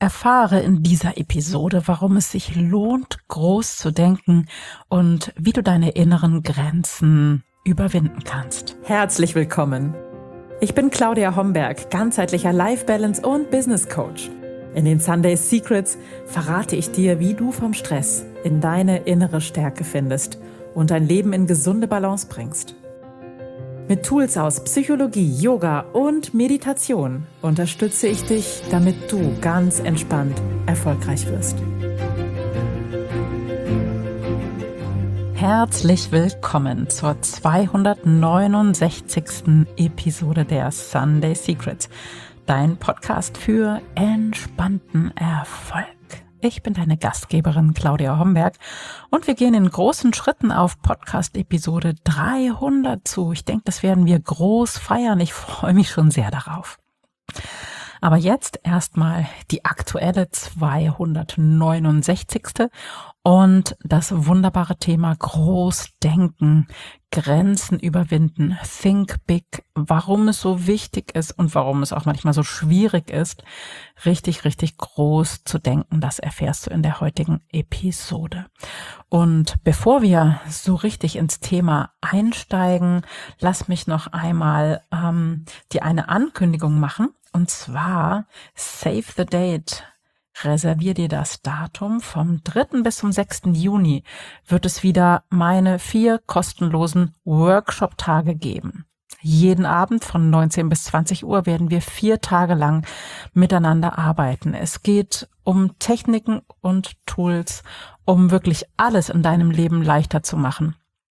Erfahre in dieser Episode, warum es sich lohnt, groß zu denken und wie du deine inneren Grenzen überwinden kannst. Herzlich willkommen. Ich bin Claudia Homberg, ganzheitlicher Life Balance und Business Coach. In den Sunday Secrets verrate ich dir, wie du vom Stress in deine innere Stärke findest und dein Leben in gesunde Balance bringst. Mit Tools aus Psychologie, Yoga und Meditation unterstütze ich dich, damit du ganz entspannt erfolgreich wirst. Herzlich willkommen zur 269. Episode der Sunday Secrets, dein Podcast für entspannten Erfolg. Ich bin deine Gastgeberin Claudia Homberg und wir gehen in großen Schritten auf Podcast-Episode 300 zu. Ich denke, das werden wir groß feiern. Ich freue mich schon sehr darauf. Aber jetzt erstmal die aktuelle 269. und das wunderbare Thema Großdenken, Grenzen überwinden, Think Big, warum es so wichtig ist und warum es auch manchmal so schwierig ist, richtig groß zu denken. Das erfährst du in der heutigen Episode. Und bevor wir so richtig ins Thema einsteigen, lass mich noch einmal dir eine Ankündigung machen. Und zwar Save the Date. Reservier dir das Datum. Vom 3. bis zum 6. Juni wird es wieder meine 4 kostenlosen Workshop-Tage geben. Jeden Abend von 19 bis 20 Uhr werden wir 4 Tage lang miteinander arbeiten. Es geht um Techniken und Tools, um wirklich alles in deinem Leben leichter zu machen.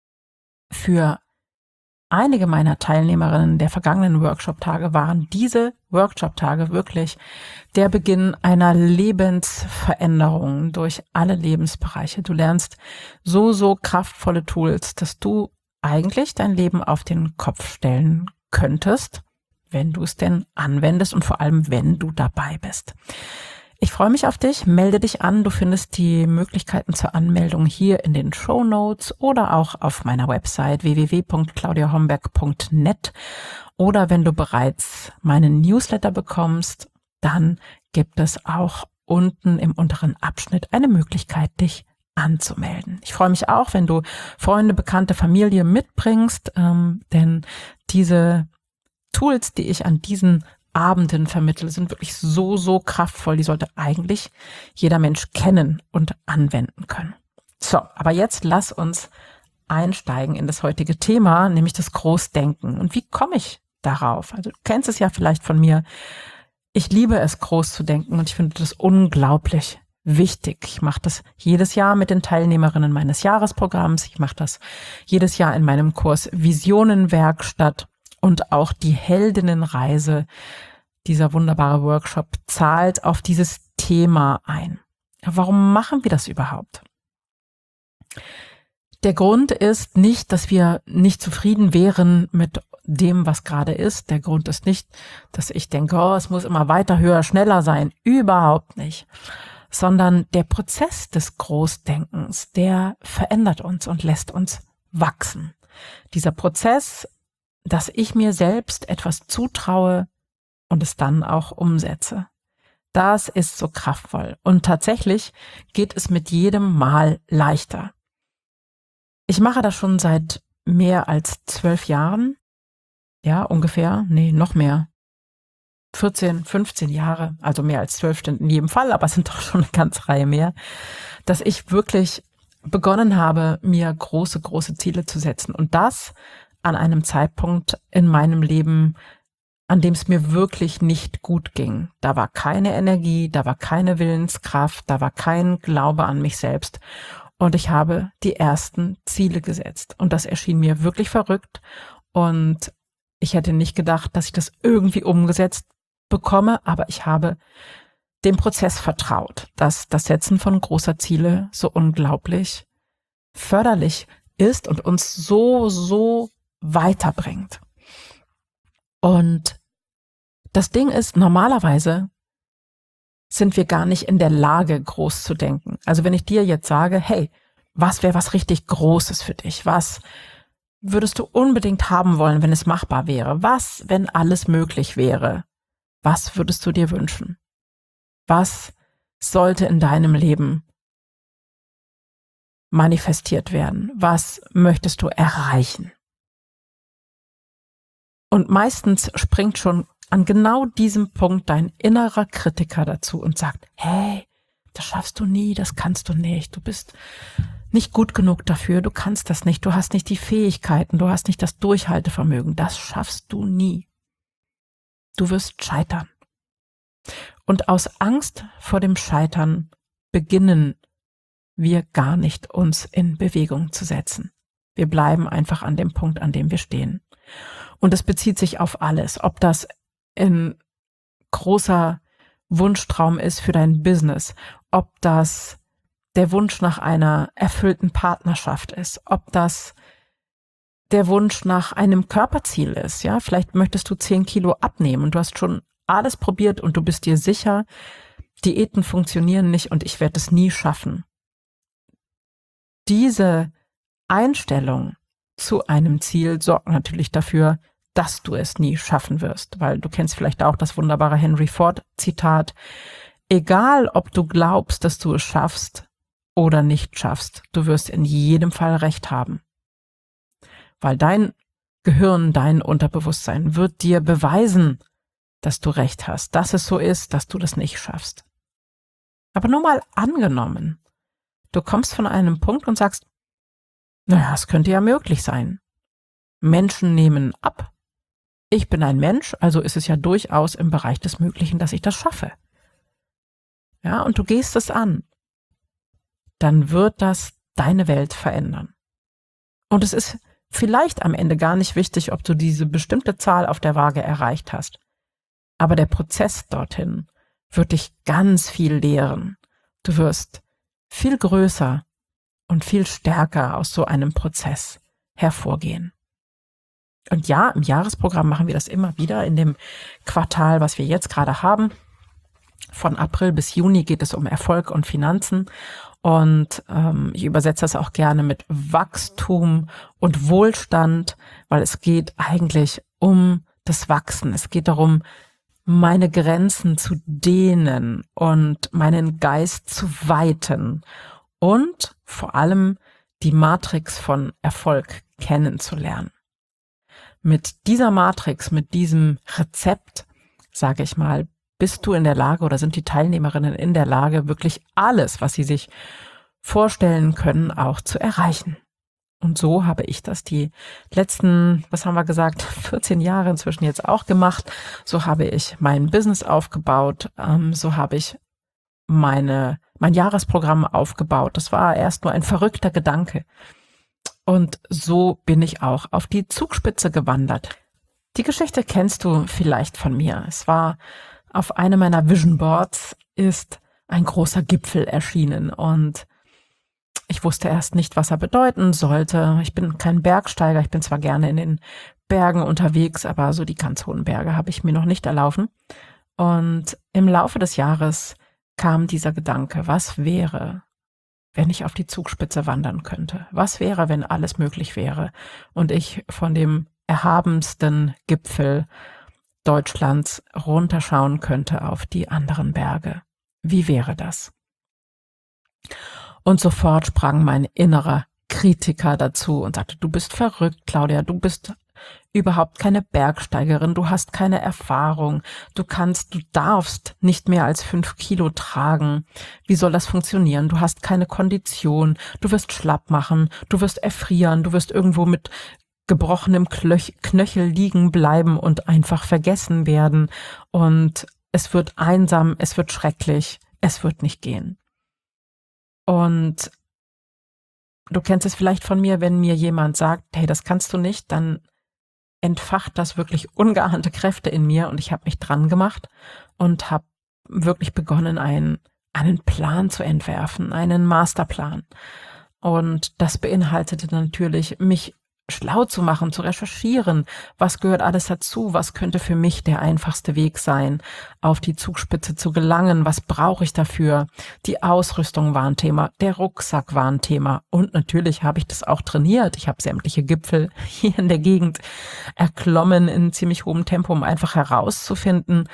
Für einige meiner Teilnehmerinnen der vergangenen Workshop-Tage waren diese Workshop-Tage wirklich der Beginn einer Lebensveränderung durch alle Lebensbereiche. Du lernst so kraftvolle Tools, dass du eigentlich dein Leben auf den Kopf stellen könntest, wenn du es denn anwendest und vor allem, wenn du dabei bist. Ich freue mich auf dich, melde dich an. Du findest die Möglichkeiten zur Anmeldung hier in den Shownotes oder auch auf meiner Website www.claudiahomberg.net. Oder wenn du bereits meinen Newsletter bekommst, dann gibt es auch unten im unteren Abschnitt eine Möglichkeit, dich anzumelden. Ich freue mich auch, wenn du Freunde, Bekannte, Familie mitbringst, denn diese Tools, die ich an diesen Abenden vermittle, sind wirklich so kraftvoll. Die sollte eigentlich jeder Mensch kennen und anwenden können. So, aber jetzt lass uns einsteigen in das heutige Thema, nämlich das Großdenken. Und wie komme ich darauf? Also du kennst es ja vielleicht von mir. Ich liebe es, groß zu denken und ich finde das unglaublich wichtig. Ich mache das jedes Jahr mit den Teilnehmerinnen meines Jahresprogramms. Ich mache das jedes Jahr in meinem Kurs Visionenwerkstatt. Und auch die Heldinnenreise, dieser wunderbare Workshop, zahlt auf dieses Thema ein. Warum machen wir das überhaupt? Der Grund ist nicht, dass wir nicht zufrieden wären mit dem, was gerade ist. Der Grund ist nicht, dass ich denke, es muss immer weiter, höher, schneller sein. Überhaupt nicht. Sondern der Prozess des Großdenkens, der verändert uns und lässt uns wachsen. Dieser Prozess, dass ich mir selbst etwas zutraue und es dann auch umsetze. Das ist so kraftvoll. Und tatsächlich geht es mit jedem Mal leichter. Ich mache das schon seit mehr als 12 Jahren. Ja, ungefähr. Nee, noch mehr. 14, 15 Jahre. Also mehr als 12 stimmt in jedem Fall, aber es sind doch schon eine ganze Reihe mehr. Dass ich wirklich begonnen habe, mir große Ziele zu setzen. Und das an einem Zeitpunkt in meinem Leben, an dem es mir wirklich nicht gut ging. Da war keine Energie, da war keine Willenskraft, da war kein Glaube an mich selbst. Und ich habe die ersten Ziele gesetzt. Und das erschien mir wirklich verrückt. Und ich hätte nicht gedacht, dass ich das irgendwie umgesetzt bekomme, aber ich habe dem Prozess vertraut, dass das Setzen von großer Ziele so unglaublich förderlich ist und uns so weiterbringt. Und das Ding ist, normalerweise sind wir gar nicht in der Lage, groß zu denken. Also wenn ich dir jetzt sage, hey, was wäre was richtig Großes für dich? Was würdest du unbedingt haben wollen, wenn es machbar wäre? Was, wenn alles möglich wäre? Was würdest du dir wünschen? Was sollte in deinem Leben manifestiert werden? Was möchtest du erreichen? Und meistens springt schon an genau diesem Punkt dein innerer Kritiker dazu und sagt, hey, das schaffst du nie, das kannst du nicht, du bist nicht gut genug dafür, du kannst das nicht, du hast nicht die Fähigkeiten, du hast nicht das Durchhaltevermögen, das schaffst du nie. Du wirst scheitern. Und aus Angst vor dem Scheitern beginnen wir gar nicht, uns in Bewegung zu setzen. Wir bleiben einfach an dem Punkt, an dem wir stehen. Und es bezieht sich auf alles, ob das ein großer Wunschtraum ist für dein Business, ob das der Wunsch nach einer erfüllten Partnerschaft ist, ob das der Wunsch nach einem Körperziel ist. Ja, vielleicht möchtest du 10 Kilo abnehmen und du hast schon alles probiert und du bist dir sicher, Diäten funktionieren nicht und ich werde es nie schaffen. Diese Einstellung zu einem Ziel sorgt natürlich dafür, dass du es nie schaffen wirst, weil du kennst vielleicht auch das wunderbare Henry Ford Zitat, egal ob du glaubst, dass du es schaffst oder nicht schaffst, du wirst in jedem Fall recht haben. Weil dein Gehirn, dein Unterbewusstsein wird dir beweisen, dass du recht hast, dass es so ist, dass du das nicht schaffst. Aber nur mal angenommen, du kommst von einem Punkt und sagst, naja, es könnte ja möglich sein. Menschen nehmen ab. Ich bin ein Mensch, also ist es ja durchaus im Bereich des Möglichen, dass ich das schaffe. Ja, und du gehst es an. Dann wird das deine Welt verändern. Und es ist vielleicht am Ende gar nicht wichtig, ob du diese bestimmte Zahl auf der Waage erreicht hast. Aber der Prozess dorthin wird dich ganz viel lehren. Du wirst viel größer und viel stärker aus so einem Prozess hervorgehen. Und ja, im Jahresprogramm machen wir das immer wieder in dem Quartal, was wir jetzt gerade haben. Von April bis Juni geht es um Erfolg und Finanzen. Und ich übersetze das auch gerne mit Wachstum und Wohlstand, weil es geht eigentlich um das Wachsen. Es geht darum, meine Grenzen zu dehnen und meinen Geist zu weiten und vor allem die Matrix von Erfolg kennenzulernen. Mit dieser Matrix, mit diesem Rezept, sage ich mal, bist du in der Lage oder sind die Teilnehmerinnen in der Lage, wirklich alles, was sie sich vorstellen können, auch zu erreichen. Und so habe ich das die letzten, 14 Jahre inzwischen jetzt auch gemacht. So habe ich mein Business aufgebaut, so habe ich mein Jahresprogramm aufgebaut. Das war erst nur ein verrückter Gedanke. Und so bin ich auch auf die Zugspitze gewandert. Die Geschichte kennst du vielleicht von mir. Es war auf einem meiner Vision Boards ist ein großer Gipfel erschienen und ich wusste erst nicht, was er bedeuten sollte. Ich bin kein Bergsteiger, ich bin zwar gerne in den Bergen unterwegs, aber so die ganz hohen Berge habe ich mir noch nicht erlaufen. Und im Laufe des Jahres kam dieser Gedanke, was wäre, wenn ich auf die Zugspitze wandern könnte? Was wäre, wenn alles möglich wäre und ich von dem erhabensten Gipfel Deutschlands runterschauen könnte auf die anderen Berge? Wie wäre das? Und sofort sprang mein innerer Kritiker dazu und sagte, du bist verrückt, Claudia, du bist überhaupt keine Bergsteigerin, du hast keine Erfahrung, du darfst nicht mehr als 5 Kilo tragen. Wie soll das funktionieren? Du hast keine Kondition, du wirst schlapp machen, du wirst erfrieren, du wirst irgendwo mit gebrochenem Knöchel liegen bleiben und einfach vergessen werden. Und es wird einsam, es wird schrecklich, es wird nicht gehen. Und du kennst es vielleicht von mir, wenn mir jemand sagt, hey, das kannst du nicht, dann entfacht das wirklich ungeahnte Kräfte in mir und ich habe mich dran gemacht und habe wirklich begonnen, einen Plan zu entwerfen, einen Masterplan. Und das beinhaltete natürlich, mich schlau zu machen, zu recherchieren, was gehört alles dazu, was könnte für mich der einfachste Weg sein, auf die Zugspitze zu gelangen, was brauche ich dafür. Die Ausrüstung war ein Thema, der Rucksack war ein Thema und natürlich habe ich das auch trainiert. Ich habe sämtliche Gipfel hier in der Gegend erklommen in ziemlich hohem Tempo, um einfach herauszufinden,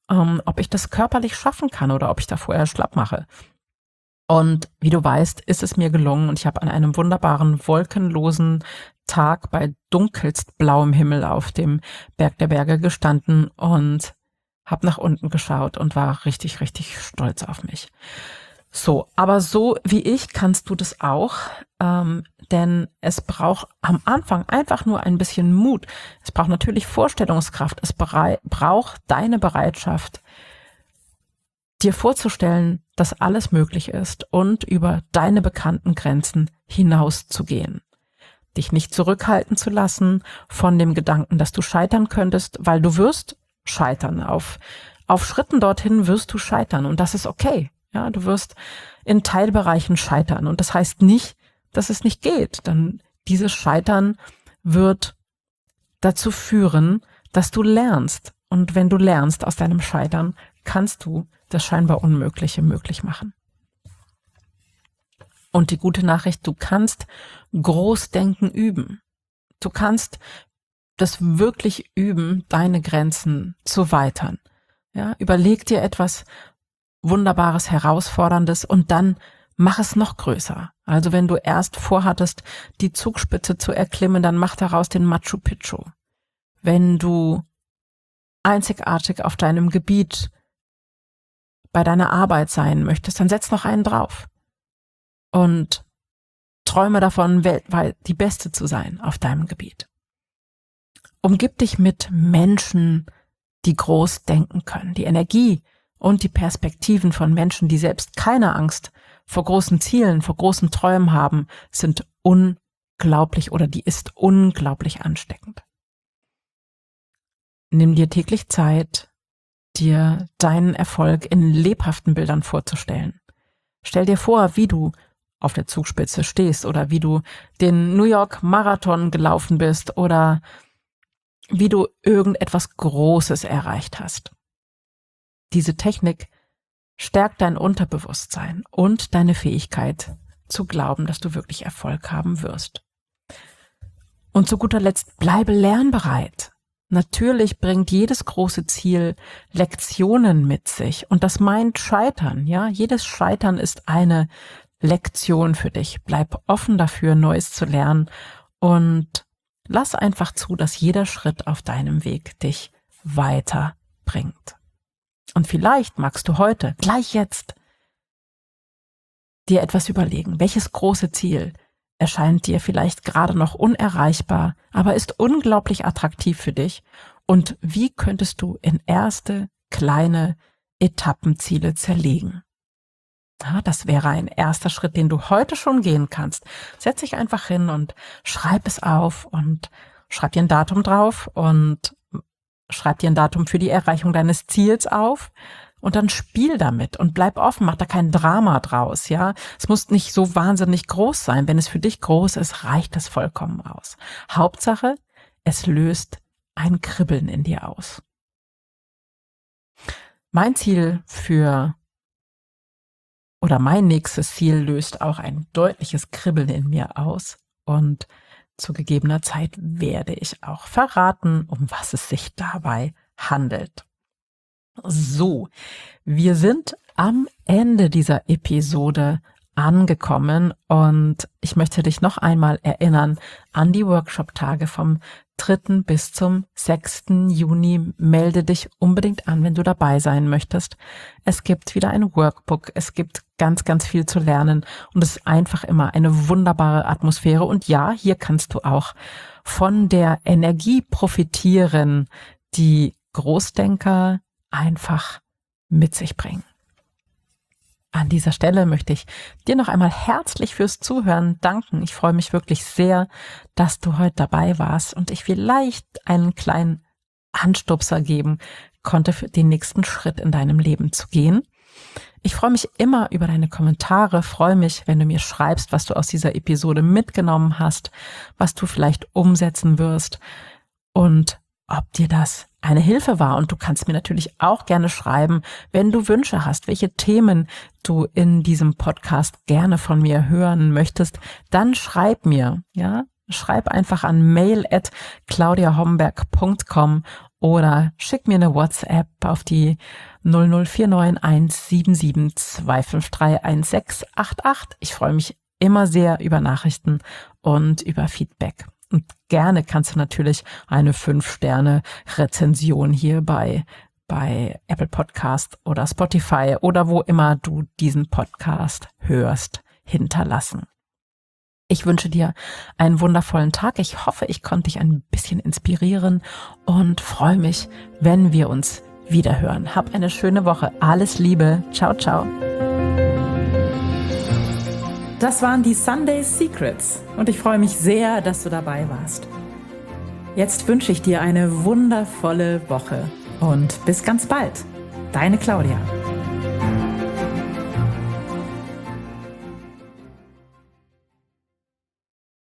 ob ich das körperlich schaffen kann oder ob ich da vorher schlapp mache. Und wie du weißt, ist es mir gelungen und ich habe an einem wunderbaren, wolkenlosen Tag bei dunkelst blauem Himmel auf dem Berg der Berge gestanden und habe nach unten geschaut und war richtig, richtig stolz auf mich. So, aber so wie ich kannst du das auch, denn es braucht am Anfang einfach nur ein bisschen Mut. Es braucht natürlich Vorstellungskraft. Es braucht deine Bereitschaft, dir vorzustellen, dass alles möglich ist und über deine bekannten Grenzen hinauszugehen. Dich nicht zurückhalten zu lassen von dem Gedanken, dass du scheitern könntest, weil du wirst scheitern. Auf Schritten dorthin wirst du scheitern und das ist okay. Ja, du wirst in Teilbereichen scheitern und das heißt nicht, dass es nicht geht. Denn dieses Scheitern wird dazu führen, dass du lernst. Und wenn du lernst aus deinem Scheitern, kannst du das scheinbar Unmögliche möglich machen. Und die gute Nachricht, du kannst Großdenken üben. Du kannst das wirklich üben, deine Grenzen zu weitern. Ja, überleg dir etwas Wunderbares, Herausforderndes und dann mach es noch größer. Also wenn du erst vorhattest, die Zugspitze zu erklimmen, dann mach daraus den Machu Picchu. Wenn du einzigartig auf deinem Gebiet bei deiner Arbeit sein möchtest, dann setz noch einen drauf. Und träume davon, weltweit die Beste zu sein auf deinem Gebiet. Umgib dich mit Menschen, die groß denken können. Die Energie und die Perspektiven von Menschen, die selbst keine Angst vor großen Zielen, vor großen Träumen haben, sind unglaublich oder die ist unglaublich ansteckend. Nimm dir täglich Zeit, dir deinen Erfolg in lebhaften Bildern vorzustellen. Stell dir vor, wie du auf der Zugspitze stehst oder wie du den New York Marathon gelaufen bist oder wie du irgendetwas Großes erreicht hast. Diese Technik stärkt dein Unterbewusstsein und deine Fähigkeit zu glauben, dass du wirklich Erfolg haben wirst. Und zu guter Letzt, bleibe lernbereit. Natürlich bringt jedes große Ziel Lektionen mit sich und das meint Scheitern. Ja, jedes Scheitern ist eine Lektion für dich. Bleib offen dafür, Neues zu lernen und lass einfach zu, dass jeder Schritt auf deinem Weg dich weiterbringt. Und vielleicht magst du heute, gleich jetzt, dir etwas überlegen. Welches große Ziel erscheint dir vielleicht gerade noch unerreichbar, aber ist unglaublich attraktiv für dich? Und wie könntest du in erste, kleine Etappenziele zerlegen? Ja, das wäre ein erster Schritt, den du heute schon gehen kannst. Setz dich einfach hin und schreib es auf und schreib dir ein Datum drauf und schreib dir ein Datum für die Erreichung deines Ziels auf und dann spiel damit und bleib offen, mach da kein Drama draus, ja. Es muss nicht so wahnsinnig groß sein. Wenn es für dich groß ist, reicht das vollkommen aus. Hauptsache, es löst ein Kribbeln in dir aus. Mein nächstes Ziel löst auch ein deutliches Kribbeln in mir aus und zu gegebener Zeit werde ich auch verraten, um was es sich dabei handelt. So, wir sind am Ende dieser Episode angekommen und ich möchte dich noch einmal erinnern an die Workshop-Tage vom 3. bis zum 6. Juni. Melde dich unbedingt an, wenn du dabei sein möchtest. Es gibt wieder ein Workbook, es gibt ganz, ganz viel zu lernen und es ist einfach immer eine wunderbare Atmosphäre. Und ja, hier kannst du auch von der Energie profitieren, die Großdenker einfach mit sich bringen. An dieser Stelle möchte ich dir noch einmal herzlich fürs Zuhören danken. Ich freue mich wirklich sehr, dass du heute dabei warst und ich vielleicht einen kleinen Anstupser geben konnte, für den nächsten Schritt in deinem Leben zu gehen. Ich freue mich immer über deine Kommentare, freue mich, wenn du mir schreibst, was du aus dieser Episode mitgenommen hast, was du vielleicht umsetzen wirst und ob dir das eine Hilfe war. Und du kannst mir natürlich auch gerne schreiben, wenn du Wünsche hast, welche Themen du in diesem Podcast gerne von mir hören möchtest, dann schreib mir, ja, schreib einfach an mail@claudiahomberg.com oder schick mir eine WhatsApp auf die 004917725316888. Ich freue mich immer sehr über Nachrichten und über Feedback. Und gerne kannst du natürlich eine 5-Sterne-Rezension hier bei Apple Podcast oder Spotify oder wo immer du diesen Podcast hörst, hinterlassen. Ich wünsche dir einen wundervollen Tag. Ich hoffe, ich konnte dich ein bisschen inspirieren und freue mich, wenn wir uns wiederhören. Hab eine schöne Woche. Alles Liebe. Ciao, ciao. Das waren die Sunday Secrets und ich freue mich sehr, dass du dabei warst. Jetzt wünsche ich dir eine wundervolle Woche und bis ganz bald. Deine Claudia.